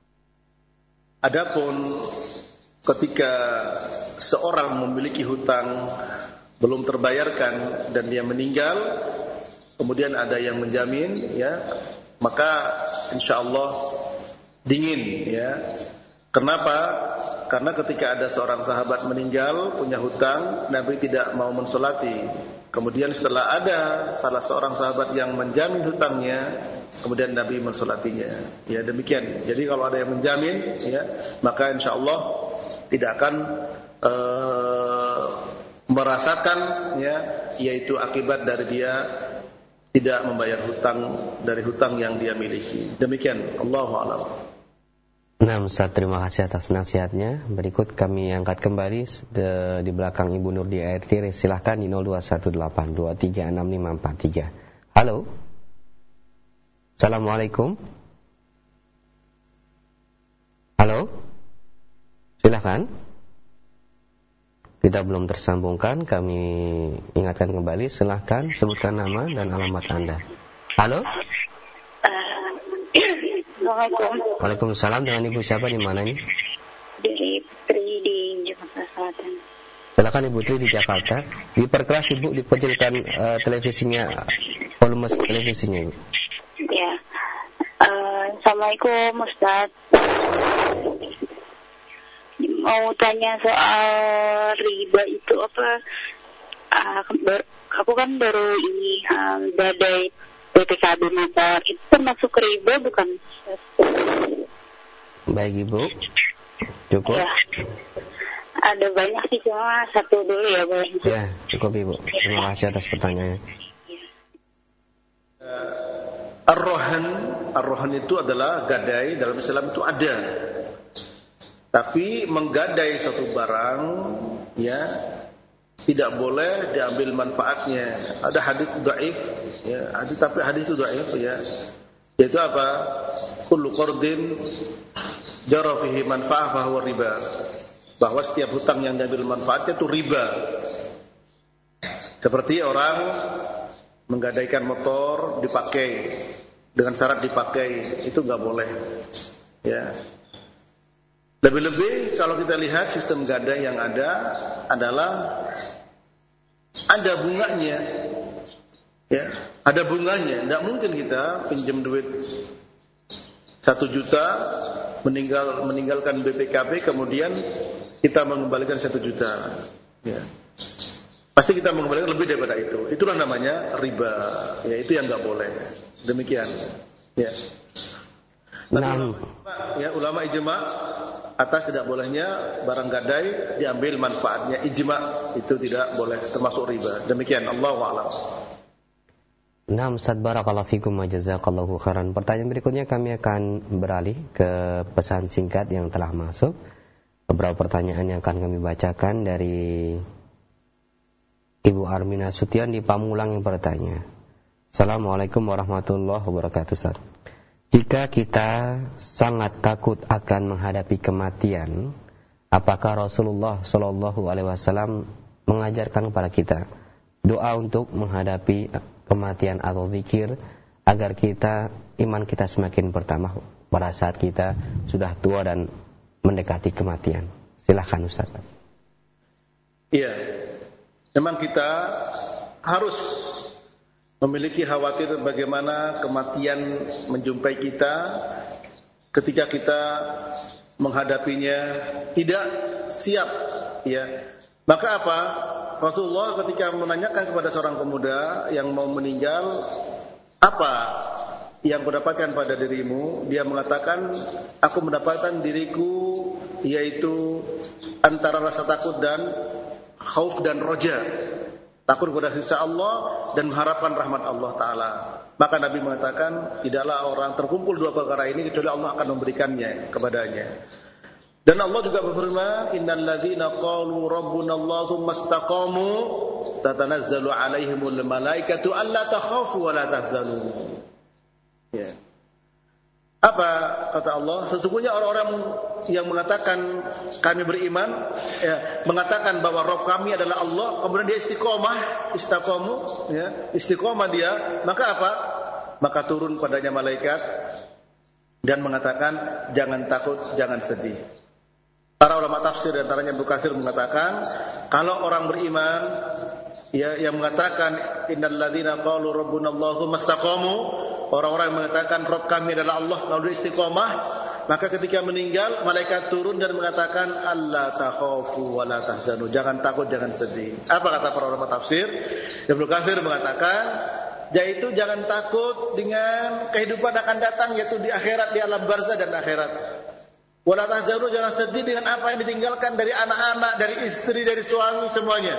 Speaker 1: Adapun ketika seorang memiliki hutang belum terbayarkan dan dia meninggal, kemudian ada yang menjamin, ya, maka insyaallah dingin, ya. Kenapa? Karena ketika ada seorang sahabat meninggal punya hutang, Nabi tidak mau mensolati. Kemudian setelah ada salah seorang sahabat yang menjamin hutangnya, kemudian Nabi mensolatinya. Ya, demikian. Jadi kalau ada yang menjamin, ya, maka insyaallah tidak akan uh, merasakan, ya, yaitu akibat dari dia tidak membayar hutang dari hutang yang dia miliki. Demikian. Allahu a'lam.
Speaker 2: Nah, Ustaz, terima kasih atas nasihatnya. Berikut kami angkat kembali de, di belakang Ibu Nur di Air Tiris. Silahkan di nol dua satu delapan dua tiga enam lima empat tiga. Halo. Assalamualaikum. Halo. Silahkan. Kita belum tersambungkan, kami ingatkan kembali. Silahkan sebutkan nama dan alamat Anda. Halo.
Speaker 4: Assalamualaikum.
Speaker 2: Waalaikumsalam. Dengan Ibu siapa, di mana ini?
Speaker 4: Dari Putri di Jakarta Selatan.
Speaker 2: Silakan Ibu Tri di Jakarta. Diperkeras Ibu, dikecilkan uh, televisinya, volume televisinya Ibu.
Speaker 4: Ya. Uh, Assalamualaikum Ustaz.
Speaker 5: mau tanya soal riba itu apa? Uh, ber- aku kan baru ini um, badai B P K B motor itu termasuk riba bukan?
Speaker 2: Baik Ibu, cukup?
Speaker 5: Ya. Ada banyak sih, cuma satu dulu ya boleh?
Speaker 2: Ya, cukup Ibu. Terima kasih atas pertanyaannya.
Speaker 1: Uh, Ar-Rohan, Ar-Rohan itu adalah gadai, dalam Islam itu ada. Tapi menggadai suatu barang, ya, tidak boleh diambil manfaatnya. Ada hadis dhaif, ya, hadis tapi hadis itu dhaif, ya. Yaitu apa? Kullu qardin jara fihi manfaah fa huwa riba. Bahwa setiap hutang yang diambil manfaatnya itu riba. Seperti orang menggadaikan motor dipakai dengan syarat dipakai, itu enggak boleh. Ya. Lebih-lebih kalau kita lihat sistem gadai yang ada adalah ada bunganya. Ya, ada bunganya. Tidak mungkin kita pinjam duit satu juta meninggal meninggalkan B P K B kemudian kita mengembalikan satu juta. Ya. Pasti kita mengembalikan lebih daripada itu. Itulah namanya riba. Ya, itu yang enggak boleh. Demikian. Ya. Nah, ya, ulama ijma atas tidak bolehnya barang gadai diambil manfaatnya, ijma itu tidak boleh, termasuk riba. Demikian, Allahu a'lam.
Speaker 2: Naam, Ustaz, barakallahu fikum wa jazakallahu khairan. Pertanyaan berikutnya kami akan beralih ke pesan singkat yang telah masuk. Beberapa pertanyaan yang akan kami bacakan dari Ibu Armina Sution di Pamulang yang bertanya. Assalamualaikum warahmatullahi wabarakatuh, Ustaz. Jika kita sangat takut akan menghadapi kematian, apakah Rasulullah shallallahu alaihi wasallam mengajarkan kepada kita doa untuk menghadapi kematian atau zikir agar kita iman kita semakin bertambah pada saat kita sudah tua dan mendekati kematian? Silakan Ustaz.
Speaker 1: Iya. Memang kita harus memiliki khawatir bagaimana kematian menjumpai kita ketika kita menghadapinya tidak siap, ya. Maka apa? Rasulullah ketika menanyakan kepada seorang pemuda yang mau meninggal, apa yang kau dapatkan pada dirimu? Dia mengatakan, aku mendapatkan diriku yaitu antara rasa takut dan khauf dan roja. Takut kepada siksa Allah dan mengharapkan rahmat Allah Ta'ala. Maka Nabi mengatakan, tidaklah orang terkumpul dua perkara ini kecuali Allah akan memberikannya kepadanya. Dan Allah juga berfirman, innal ladzina qalu rabbuna Allah tsumma istaqamu tatanazzalu alaihimul malaikatu alla takhafu wa la tahzanu. Ya. Apa kata Allah? Sesungguhnya orang-orang yang mengatakan kami beriman, ya, mengatakan bahwa Rabb kami adalah Allah, kemudian dia istiqomah, istiqomu, ya, istiqomah dia, maka apa? Maka turun padanya malaikat dan mengatakan jangan takut, jangan sedih. Para ulama tafsir antaranya Ibnu Katsir mengatakan kalau orang beriman, ya, yang mengatakan innal ladzina qalu rabbuna Allahu mastaqamu, orang-orang yang mengatakan Rabb kami adalah Allah lalu istiqomah, maka ketika meninggal malaikat turun dan mengatakan alla takhafu wa la tahzanu, jangan takut, jangan sedih. Apa kata para ulama tafsir? Ibnu Katsir mengatakan yaitu jangan takut dengan kehidupan akan datang, yaitu di akhirat, di alam barzah dan akhirat. Wa la tahzanu, jangan sedih dengan apa yang ditinggalkan dari anak-anak, dari istri, dari suami, semuanya.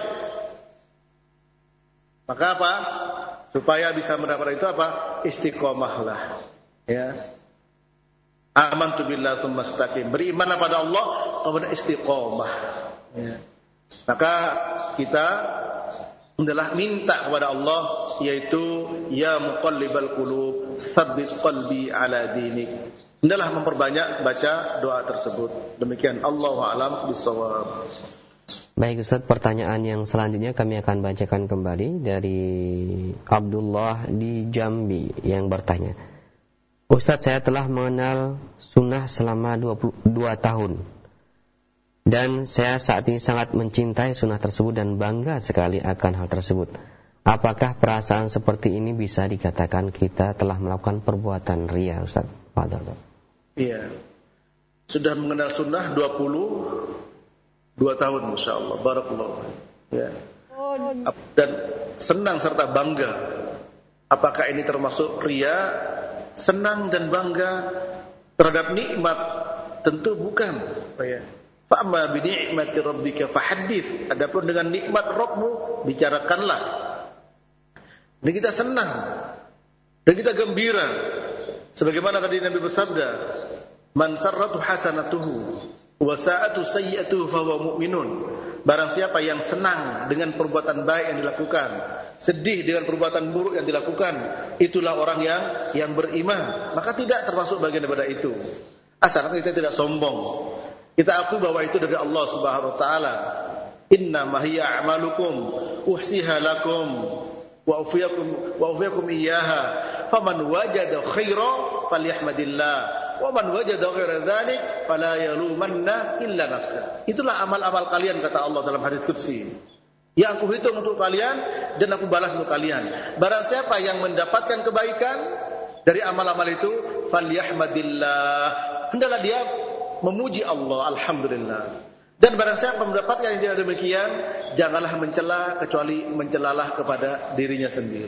Speaker 1: Maka apa? Supaya bisa mendapat itu apa? Istiqomahlah. Ya. Amantu billahi tsumma istaqim. Berimanlah pada Allah, kemudian istiqomah. Ya. Maka kita adalah minta kepada Allah, yaitu ya muqallibal qulub, tsabbit qalbi ala dinik. Hendaklah memperbanyak baca doa tersebut. Demikian, Allahu a'lam bishawab.
Speaker 2: Baik Ustaz, pertanyaan yang selanjutnya kami akan bacakan kembali dari Abdullah di Jambi yang bertanya. Ustaz, saya telah mengenal sunnah selama dua puluh dua tahun. Dan saya saat ini sangat mencintai sunnah tersebut dan bangga sekali akan hal tersebut. Apakah perasaan seperti ini bisa dikatakan kita telah melakukan perbuatan riya, Ustaz?
Speaker 1: Iya. Sudah mengenal sunnah dua puluh Dua tahun, Masya Allah, barakallahu. Ya. Dan senang serta bangga. Apakah ini termasuk riya? Senang dan bangga terhadap nikmat? Tentu bukan. Ya. Fa'amma bi ni'mati rabbika fahaddits. Adapun dengan nikmat Rabbmu, bicarakanlah. Dan kita senang dan kita gembira. Sebagaimana tadi Nabi bersabda, "Man sarratu hasanatuhu wa sa'atu sayyi'atuhu fa huwa mu'minun." Barang siapa yang senang dengan perbuatan baik yang dilakukan, sedih dengan perbuatan buruk yang dilakukan, itulah orang yang yang beriman. Maka tidak termasuk bagian daripada itu. Asalkan kita tidak sombong. Kita akui bahwa itu dari Allah Subhanahu wa taala. Inna ma hiya a'malukum uhsiha lakum wa ufiyakum wa ufiyakum iyyaha faman wajada khaira falyahmadillah wa man wajada ghaira dzalik fala yalumanna illa nafsa. Itulah amal-amal kalian, kata Allah dalam hadis qudsi. Yang aku hitung untuk kalian dan aku balas untuk kalian. Barang siapa yang mendapatkan kebaikan dari amal-amal itu, falyahmadillah, hendaklah dia memuji Allah, alhamdulillah. Dan barang siapa mendapatkan yang tidak demikian, janganlah mencela kecuali mencelalah kepada dirinya sendiri.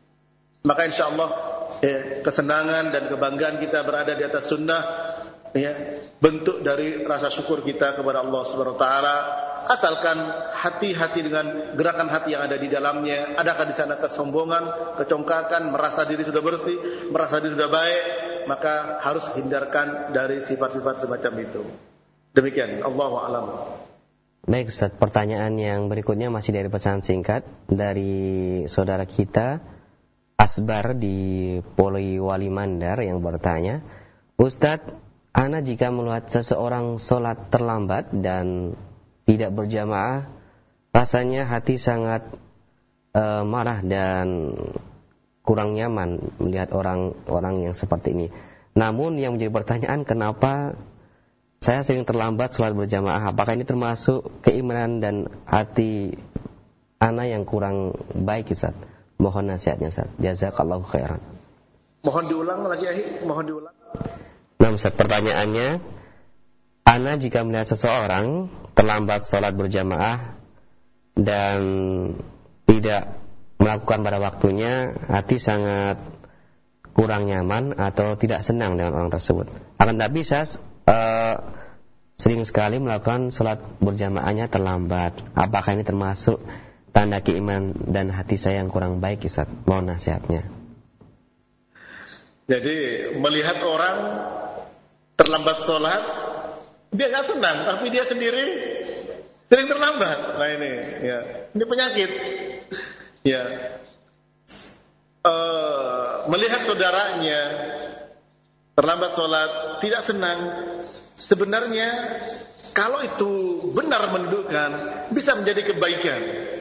Speaker 1: Maka insyaallah ya, kesenangan dan kebanggaan kita berada di atas sunnah ya, bentuk dari rasa syukur kita kepada Allah Subhanahu wa taala. Asalkan hati-hati dengan gerakan hati yang ada di dalamnya. Adakah di sana kesombongan, kecongkakan, merasa diri sudah bersih, merasa diri sudah baik, maka harus hindarkan dari sifat-sifat semacam itu. Demikian, Allahu a'lam.
Speaker 2: Baik Ustaz, pertanyaan yang berikutnya masih dari pesan singkat dari saudara kita Asbar di Polewali Mandar yang bertanya, Ustaz, ana jika melihat seseorang sholat terlambat dan tidak berjamaah, rasanya hati sangat uh, marah dan kurang nyaman melihat orang-orang yang seperti ini. Namun yang menjadi pertanyaan, kenapa saya sering terlambat sholat berjamaah? Apakah ini termasuk keimanan dan hati ana yang kurang baik, Ustaz? Mohon nasihatnya, Ustaz. Jazakallahu khairan.
Speaker 1: Mohon diulang lagi, Ahi. Mohon diulang.
Speaker 2: Nah, Ustaz, pertanyaannya, ana jika melihat seseorang terlambat sholat berjamaah dan tidak melakukan pada waktunya, hati sangat kurang nyaman atau tidak senang dengan orang tersebut. Akan tetapi saya uh, sering sekali melakukan sholat berjamaahnya terlambat. Apakah ini termasuk tanda keimanan dan hati saya yang kurang baik, Ustaz? Mohon nasihatnya.
Speaker 1: Jadi melihat orang terlambat sholat, dia nggak senang, tapi dia sendiri sering terlambat. Nah ini, ya, ini penyakit. Ya, uh, melihat saudaranya terlambat sholat, tidak senang. Sebenarnya kalau itu benar menunjukkan bisa menjadi kebaikan.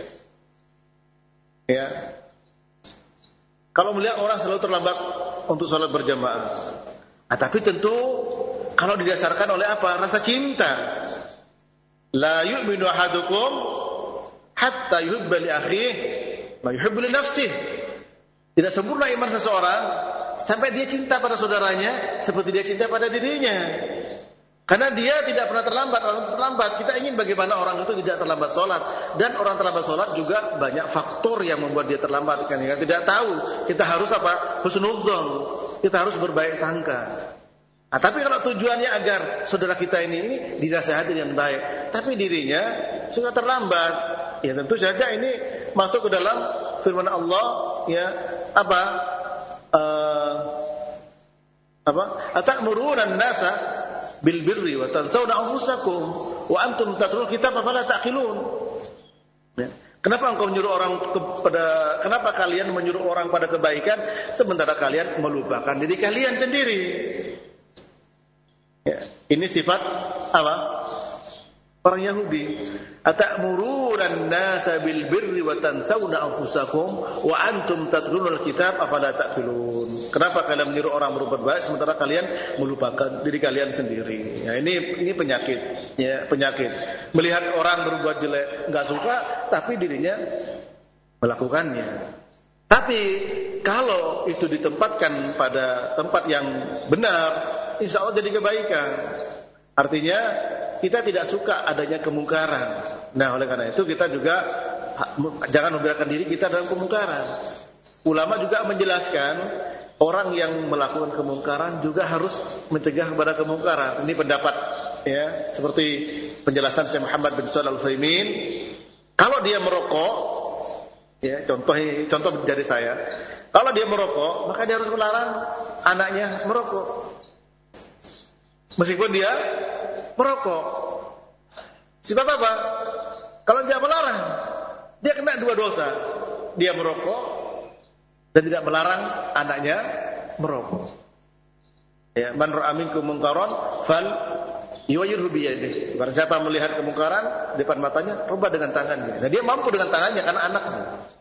Speaker 1: Ya, kalau melihat orang selalu terlambat untuk sholat berjamaah, ah, tapi tentu kalau didasarkan oleh apa? Rasa cinta. La yu'minu ahadukum hatta yuhibba li akhihi ma yuhibbu li nafsihi. Tidak sempurna iman seseorang sampai dia cinta pada saudaranya seperti dia cinta pada dirinya. Karena dia tidak pernah terlambat, orang terlambat. Kita ingin bagaimana orang itu tidak terlambat sholat. Dan orang terlambat sholat juga banyak faktor yang membuat dia terlambat. Kan kita tidak tahu. Kita harus apa? Husnudzon. Kita harus berbaik sangka. Nah, tapi kalau tujuannya agar saudara kita ini, ini dinasihati dengan baik, tapi dirinya sudah terlambat, ya tentu saja ini masuk ke dalam firman Allah, ya apa? Uh, apa? Atamuruna an-nasa bil birri wa tansawna anfusakum wa antum tatlul kitaba fala taqilun. Ya. Kenapa engkau menyuruh orang kepada kenapa kalian menyuruh orang pada kebaikan sementara kalian melupakan diri kalian sendiri? Ya, ini sifat apa? Orang Yahudi. Atamuruna an-nasa bil birri wa tansawna anfusakum wa antum tatlunul kitab afala taqilun. Kenapa kalian menyuruh orang berbuat baik sementara kalian melupakan diri kalian sendiri? Ya, ini ini penyakit, ya, penyakit. Melihat orang berbuat jelek enggak suka tapi dirinya melakukannya. Tapi kalau itu ditempatkan pada tempat yang benar, insya Allah jadi kebaikan. Artinya kita tidak suka adanya kemungkaran. Nah, oleh karena itu kita juga jangan membiarkan diri kita dalam kemungkaran. Ulama juga menjelaskan orang yang melakukan kemungkaran juga harus mencegah kepada kemungkaran. Ini pendapat ya, seperti penjelasan Syekh Muhammad bin Shalih Al-Utsaimin. Kalau dia merokok, ya contoh contoh dari saya, kalau dia merokok, maka dia harus melarang anaknya merokok. Meskipun dia merokok. Sebab apa? Kalau dia melarang, dia kena dua dosa. Dia merokok dan tidak melarang anaknya merokok. Ya, man ra'a minkum munkaran fal yuwayyirhu bi yadihi. Barang siapa melihat kemungkaran di depan matanya, rubah dengan tangannya. Nah, dia mampu dengan tangannya karena anaknya.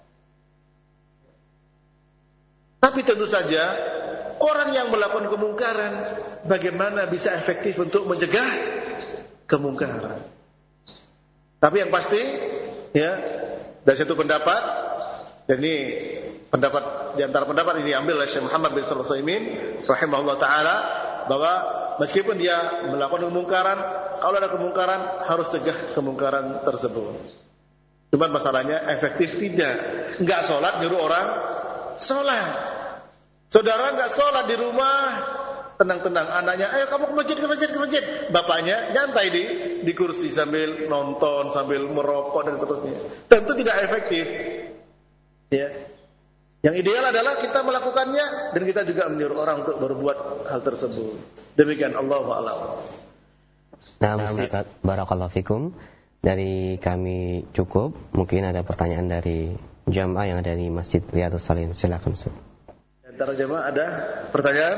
Speaker 1: Tapi tentu saja orang yang melakukan kemungkaran bagaimana bisa efektif untuk mencegah kemungkaran? Tapi yang pasti ya, dari satu pendapat, dan ini pendapat di antara pendapat ini diambil oleh Syekh Muhammad bin Shalih Al-Utsaimin rahimahullah taala, bahwa meskipun dia melakukan kemungkaran, kalau ada kemungkaran harus cegah kemungkaran tersebut. Cuman masalahnya efektif tidak. Enggak sholat nyuruh orang sholat. Saudara enggak sholat di rumah, tenang-tenang, anaknya, ayo kamu ke masjid, ke masjid, ke masjid. Bapaknya nyantai di di kursi sambil nonton, sambil merokok dan seterusnya. Tentu tidak efektif. Ya. Yang ideal adalah kita melakukannya dan kita juga menyuruh orang untuk berbuat hal tersebut. Demikian, Allahu a'lam.
Speaker 2: Nah, Ustaz, barakallahu fikum. Dari kami cukup. Mungkin ada pertanyaan dari jamaah yang ada di Masjid Riyadhus Shalihin. Silakan, Ustaz.
Speaker 1: Di antara jamaah ada pertanyaan?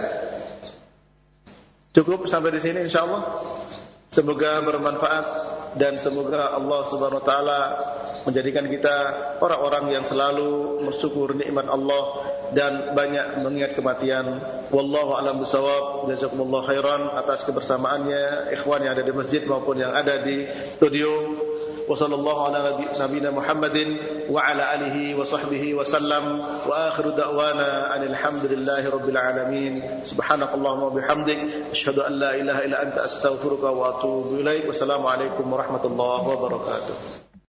Speaker 1: Cukup sampai di sini insyaallah. Semoga bermanfaat dan semoga Allah Subhanahu wa taala menjadikan kita orang-orang yang selalu bersyukur nikmat Allah dan banyak mengingat kematian. Wallahu a'lam bishawab. Jazakumullahu khairan atas kebersamaannya ikhwan yang ada di masjid maupun yang ada di studio. Wa sallallahu ala nabiyina Muhammadin wa ala alihi wa sahbihi wa sallam wa akhiru da'wana alhamdulillahi rabbil alamin. Subhanakallahumma wa bihamdik asyhadu an la ilaha illa anta astaghfiruka wa atubu ilaik. Wassalamu alaikum warahmatullahi wabarakatuh.